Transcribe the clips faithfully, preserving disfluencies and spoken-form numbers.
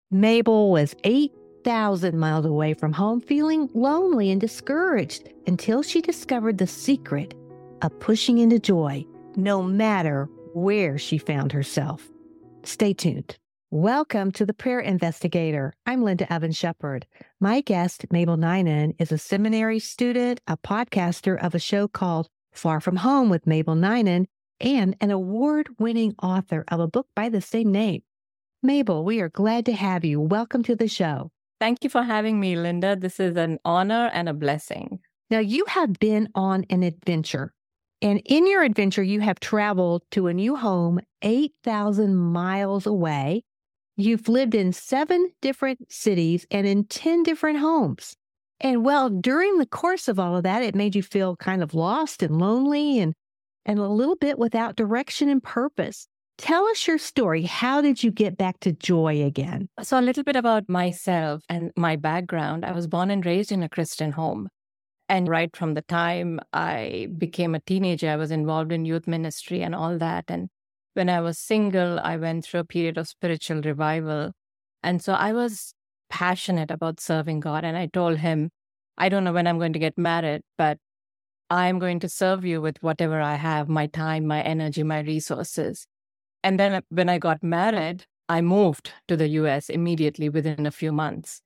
Mabel was eight thousand miles away from home, feeling lonely and discouraged until she discovered the secret of pushing into joy, no matter where she found herself. Stay tuned. Welcome to The Prayer Investigator. I'm Linda Evans Shepherd. My guest, Mabel Ninan, is a seminary student, a podcaster of a show called Far From Home with Mabel Ninan, and an award-winning author of a book by the same name. Mabel, we are glad to have you. Welcome to the show. Thank you for having me, Linda. This is an honor and a blessing. Now, you have been on an adventure, and in your adventure, you have traveled to a new home eight thousand miles away. You've lived in seven different cities and in ten different homes. And well, during the course of all of that, it made you feel kind of lost and lonely and, and a little bit without direction and purpose. Tell us your story. How did you get back to joy again? So a little bit about myself and my background. I was born and raised in a Christian home. And right from the time I became a teenager, I was involved in youth ministry and all that. And when I was single, I went through a period of spiritual revival. And so I was passionate about serving God. And I told him, I don't know when I'm going to get married, but I'm going to serve you with whatever I have, my time, my energy, my resources. And then when I got married, I moved to the U S immediately within a few months.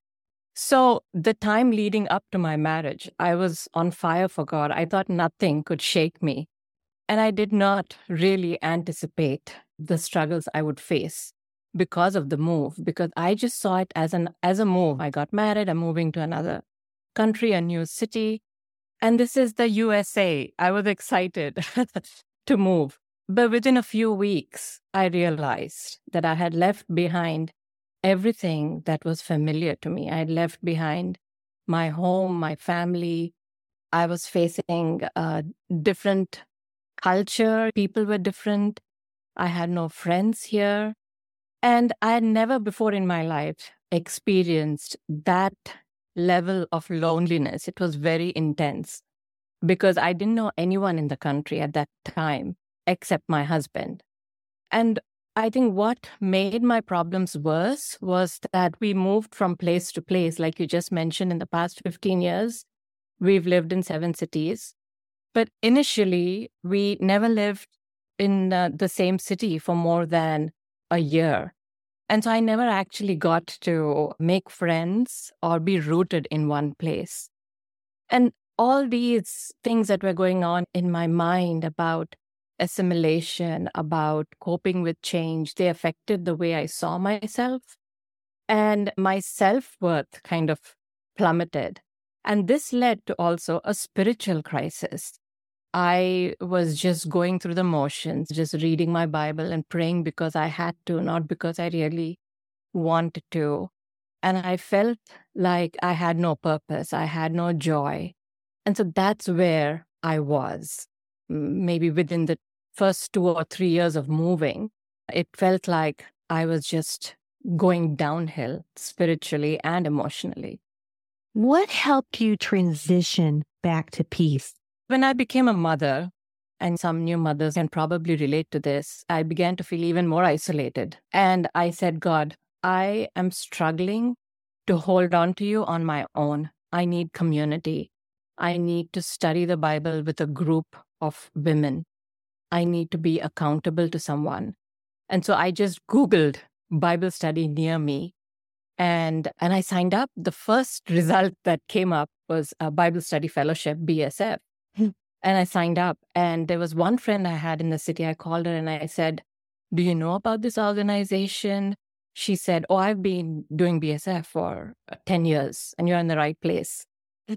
So the time leading up to my marriage, I was on fire for God. I thought nothing could shake me. And I did not really anticipate the struggles I would face because of the move, because I just saw it as an as a move. I got married, I'm moving to another country, a new city. And this is the U S A. I was excited to move. But within a few weeks, I realized that I had left behind everything that was familiar to me. I had left behind my home, my family. I was facing a different culture. People were different. I had no friends here. And I had never before in my life experienced that level of loneliness. It was very intense because I didn't know anyone in the country at that time except my husband. And I think what made my problems worse was that we moved from place to place. Like you just mentioned, in the past fifteen years, we've lived in seven cities. But initially, we never lived in uh, the same city for more than a year. And so I never actually got to make friends or be rooted in one place. And all these things that were going on in my mind about assimilation, about coping with change, they affected the way I saw myself. And my self-worth kind of plummeted. And this led to also a spiritual crisis. I was just going through the motions, just reading my Bible and praying because I had to, not because I really wanted to. And I felt like I had no purpose. I had no joy. And so that's where I was. Maybe within the first two or three years of moving, it felt like I was just going downhill spiritually and emotionally. What helped you transition back to peace? When I became a mother, and some new mothers can probably relate to this, I began to feel even more isolated. And I said, God, I am struggling to hold on to you on my own. I need community. I need to study the Bible with a group of women. I need to be accountable to someone. And so I just Googled Bible study near me. And, and I signed up. The first result that came up was a Bible study fellowship, B S F. And I signed up. And there was one friend I had in the city. I called her and I said, do you know about this organization? She said, oh, I've been doing B S F for ten years and you're in the right place.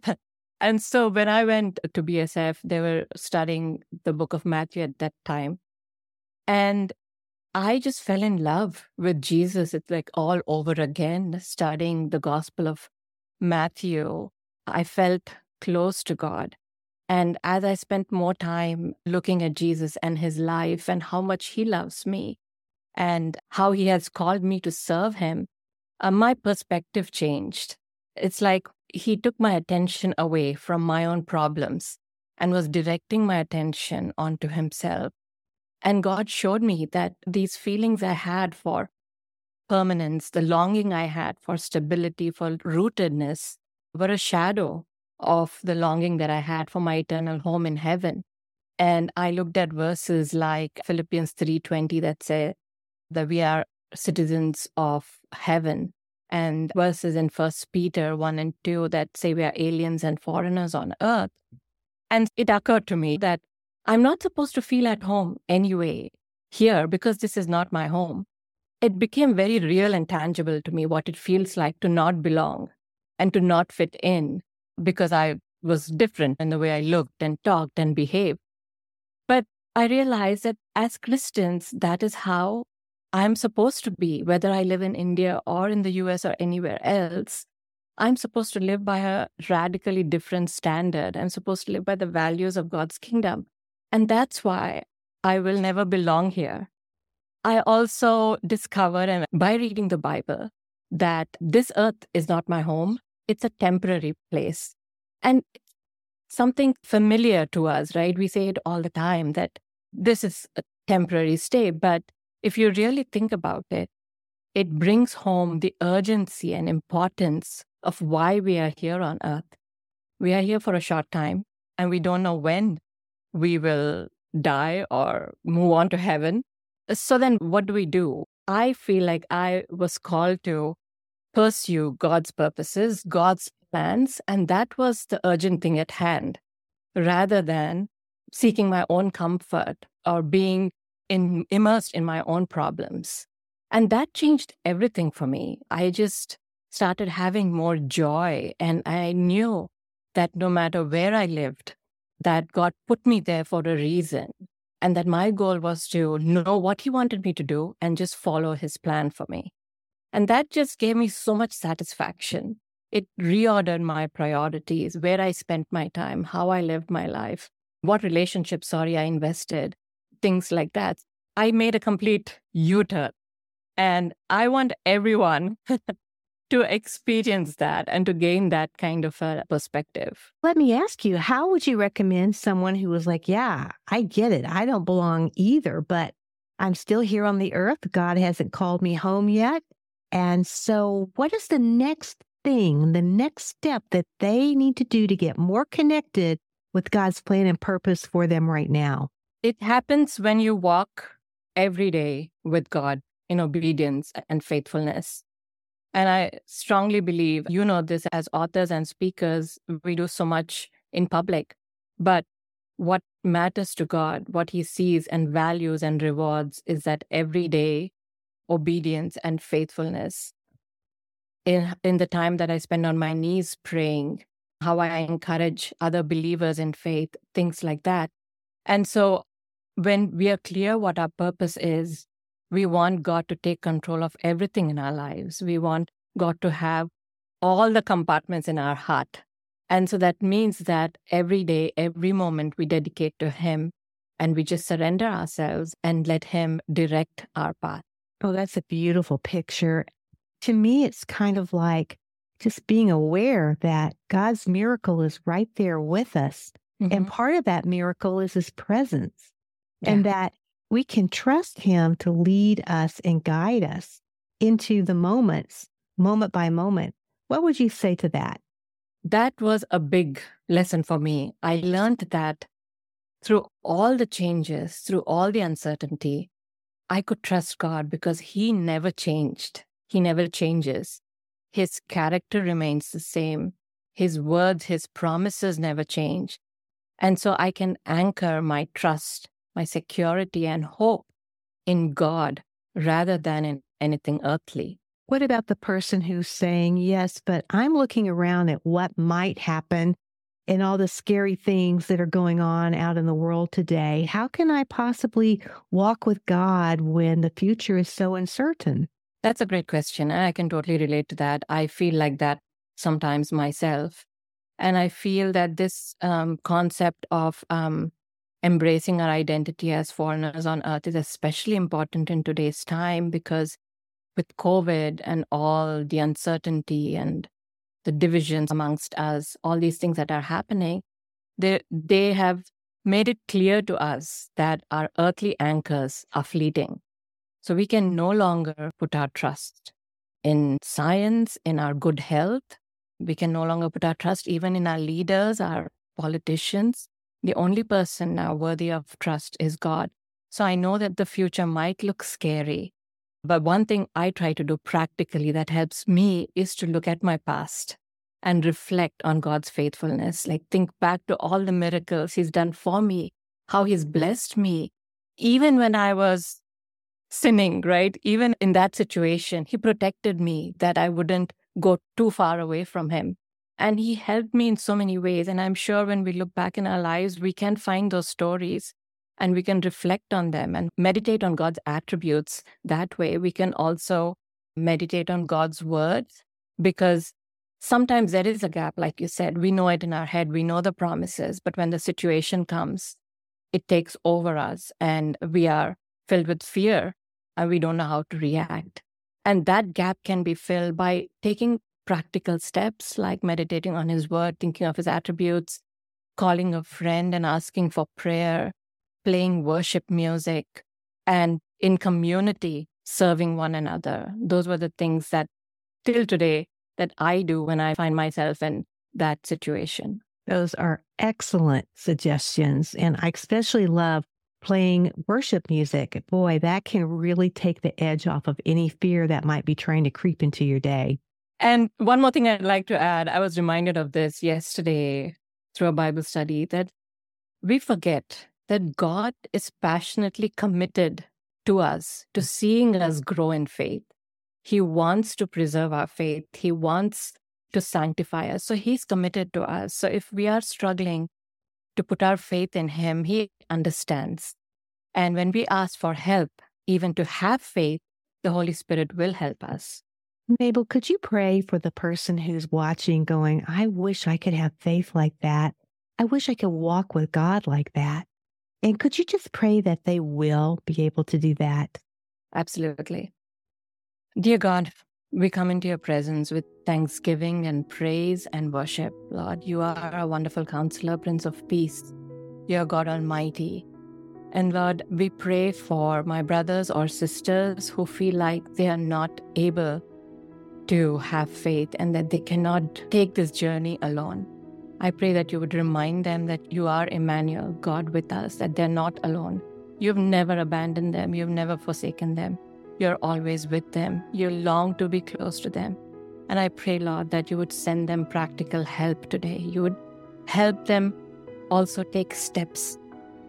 And so when I went to B S F, they were studying the book of Matthew at that time. And I just fell in love with Jesus. It's like all over again, studying the Gospel of Matthew. I felt close to God. And as I spent more time looking at Jesus and his life and how much he loves me and how he has called me to serve him, uh, my perspective changed. It's like he took my attention away from my own problems and was directing my attention onto himself. And God showed me that these feelings I had for permanence, the longing I had for stability, for rootedness, were a shadow of the longing that I had for my eternal home in heaven. And I looked at verses like Philippians three twenty that say that we are citizens of heaven, and verses in First Peter one and two that say we are aliens and foreigners on earth. And it occurred to me that I'm not supposed to feel at home anyway here because this is not my home. It became very real and tangible to me what it feels like to not belong and to not fit in because I was different in the way I looked and talked and behaved. But I realized that as Christians, that is how I'm supposed to be, whether I live in India or in the U S or anywhere else. I'm supposed to live by a radically different standard. I'm supposed to live by the values of God's kingdom. And that's why I will never belong here. I also discovered, and by reading the Bible, that this earth is not my home. It's a temporary place. And it's something familiar to us, right? We say it all the time that this is a temporary stay. But if you really think about it, it brings home the urgency and importance of why we are here on earth. We are here for a short time, and we don't know when we will die or move on to heaven. So then what do we do? I feel like I was called to pursue God's purposes, God's plans, and that was the urgent thing at hand, rather than seeking my own comfort or being in, immersed in my own problems. And that changed everything for me. I just started having more joy, and I knew that no matter where I lived, that God put me there for a reason, and that my goal was to know what He wanted me to do and just follow His plan for me. And that just gave me so much satisfaction. It reordered my priorities, where I spent my time, how I lived my life, what relationships, sorry, I invested, things like that. I made a complete U-turn. And I want everyone to experience that and to gain that kind of a perspective. Let me ask you, how would you recommend someone who was like, yeah, I get it. I don't belong either, but I'm still here on the earth. God hasn't called me home yet. And so what is the next thing, the next step that they need to do to get more connected with God's plan and purpose for them right now? It happens when you walk every day with God in obedience and faithfulness. And I strongly believe, you know this, as authors and speakers, we do so much in public. But what matters to God, what He sees and values and rewards, is that everyday obedience and faithfulness. In, in the time that I spend on my knees praying, how I encourage other believers in faith, things like that. And so when we are clear what our purpose is, we want God to take control of everything in our lives. We want God to have all the compartments in our heart. And so that means that every day, every moment we dedicate to Him, and we just surrender ourselves and let Him direct our path. Oh, that's a beautiful picture. To me, it's kind of like just being aware that God's miracle is right there with us. Mm-hmm. And part of that miracle is His presence. Yeah. And that we can trust Him to lead us and guide us into the moments, moment by moment. What would you say to that? That was a big lesson for me. I learned that through all the changes, through all the uncertainty, I could trust God because He never changed. He never changes. His character remains the same. His words, His promises never change. And so I can anchor my trust, my security and hope in God rather than in anything earthly. What about the person who's saying, yes, but I'm looking around at what might happen and all the scary things that are going on out in the world today? How can I possibly walk with God when the future is so uncertain? That's a great question, and I can totally relate to that. I feel like that sometimes myself. And I feel that this um, concept of um, embracing our identity as foreigners on earth is especially important in today's time, because with COVID and all the uncertainty and the divisions amongst us, all these things that are happening, they, they have made it clear to us that our earthly anchors are fleeting. So we can no longer put our trust in science, in our good health. We can no longer put our trust even in our leaders, our politicians. The only person now worthy of trust is God. So I know that the future might look scary. But one thing I try to do practically that helps me is to look at my past and reflect on God's faithfulness. Like think back to all the miracles He's done for me, how He's blessed me. Even when I was sinning, right? Even in that situation, He protected me that I wouldn't go too far away from Him. And He helped me in so many ways. And I'm sure when we look back in our lives, we can find those stories and we can reflect on them and meditate on God's attributes. That way, we can also meditate on God's words, because sometimes there is a gap, like you said. We know it in our head. We know the promises. But when the situation comes, it takes over us and we are filled with fear and we don't know how to react. And that gap can be filled by taking practical steps like meditating on His word, thinking of His attributes, calling a friend and asking for prayer, playing worship music, and in community, serving one another. Those were the things that till today that I do when I find myself in that situation. Those are excellent suggestions. And I especially love playing worship music. Boy, that can really take the edge off of any fear that might be trying to creep into your day. And one more thing I'd like to add, I was reminded of this yesterday through a Bible study, that we forget that God is passionately committed to us, to seeing us grow in faith. He wants to preserve our faith. He wants to sanctify us. So He's committed to us. So if we are struggling to put our faith in Him, He understands. And when we ask for help, even to have faith, the Holy Spirit will help us. Mabel, could you pray for the person who's watching going, I wish I could have faith like that. I wish I could walk with God like that. And could you just pray that they will be able to do that? Absolutely. Dear God, we come into your presence with thanksgiving and praise and worship. Lord, you are a wonderful counselor, Prince of Peace. You are God Almighty. And Lord, we pray for my brothers or sisters who feel like they are not able to have faith and that they cannot take this journey alone. I pray that you would remind them that you are Emmanuel, God with us, that they're not alone. You've never abandoned them. You've never forsaken them. You're always with them. You long to be close to them. And I pray, Lord, that you would send them practical help today. You would help them also take steps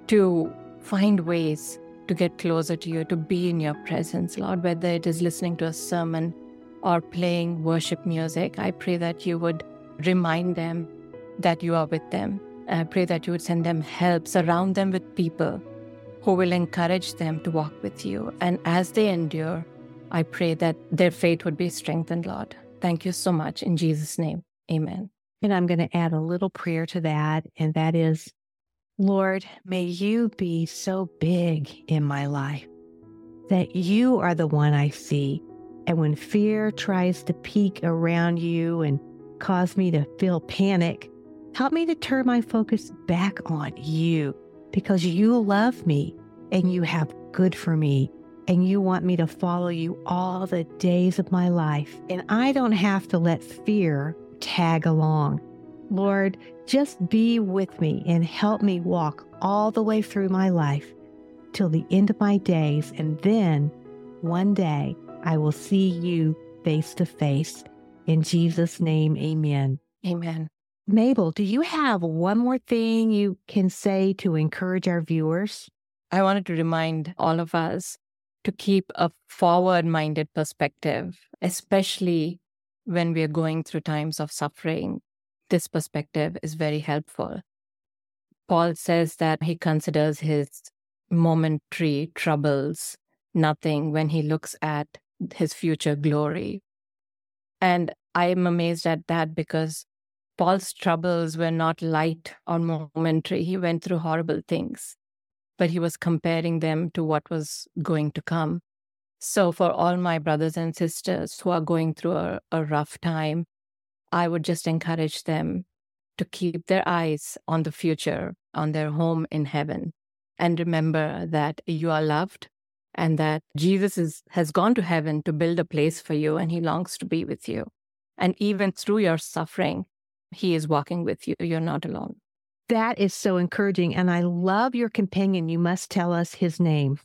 to find ways to get closer to you, to be in your presence, Lord, whether it is listening to a sermon or playing worship music. I pray that you would remind them that you are with them. I pray that you would send them help, surround them with people who will encourage them to walk with you. And as they endure, I pray that their faith would be strengthened, Lord. Thank you so much. In Jesus' name, amen. And I'm going to add a little prayer to that, and that is, Lord, may you be so big in my life that you are the one I see. And when fear tries to peek around you and cause me to feel panic, help me to turn my focus back on you, because you love me and you have good for me and you want me to follow you all the days of my life. And I don't have to let fear tag along. Lord, just be with me and help me walk all the way through my life till the end of my days. And then one day I will see you face to face. In Jesus' name, amen. Amen. Mabel, do you have one more thing you can say to encourage our viewers? I wanted to remind all of us to keep a forward-minded perspective, especially when we are going through times of suffering. This perspective is very helpful. Paul says that he considers his momentary troubles nothing when he looks at his future glory. And I am amazed at that, because Paul's troubles were not light or momentary. He went through horrible things, but he was comparing them to what was going to come. So for all my brothers and sisters who are going through a, a rough time, I would just encourage them to keep their eyes on the future, on their home in heaven, and remember that you are loved and that Jesus is, has gone to heaven to build a place for you, and he longs to be with you. And even through your suffering, he is walking with you. You're not alone. That is so encouraging. And I love your companion. You must tell us his name.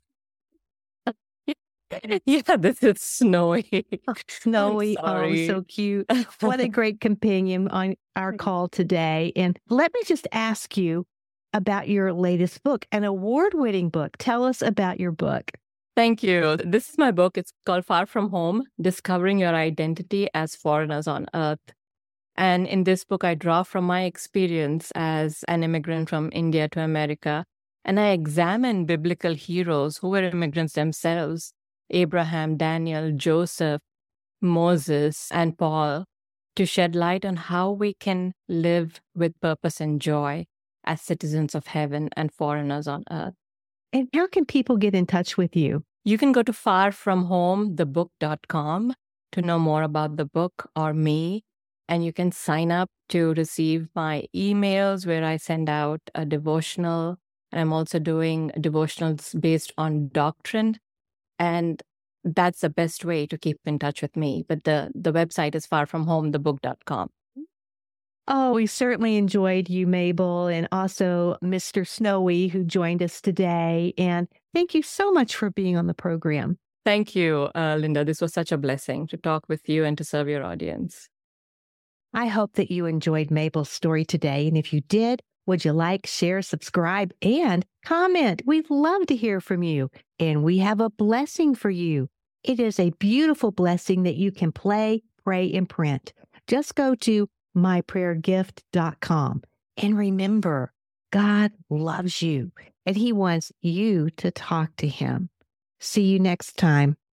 Yeah, this is Snowy. Oh, Snowy. Oh, so cute. What a great companion on our call today. And let me just ask you about your latest book, an award-winning book. Tell us about your book. Thank you. This is my book. It's called Far From Home, Discovering Your Identity as Foreigners on Earth. And in this book, I draw from my experience as an immigrant from India to America, and I examine biblical heroes who were immigrants themselves, Abraham, Daniel, Joseph, Moses, and Paul, to shed light on how we can live with purpose and joy as citizens of heaven and foreigners on earth. And how can people get in touch with you? You can go to far from home the book dot com to know more about the book or me. And you can sign up to receive my emails where I send out a devotional. And I'm also doing devotionals based on doctrine. And that's the best way to keep in touch with me. But the, the website is far from home the book dot com. Oh, we certainly enjoyed you, Mabel, and also Mister Snowy, who joined us today. And thank you so much for being on the program. Thank you, uh, Linda. This was such a blessing to talk with you and to serve your audience. I hope that you enjoyed Mabel's story today. And if you did, would you like, share, subscribe, and comment? We'd love to hear from you. And we have a blessing for you. It is a beautiful blessing that you can play, pray, and print. Just go to my prayer gift dot com. And remember, God loves you, and he wants you to talk to him. See you next time.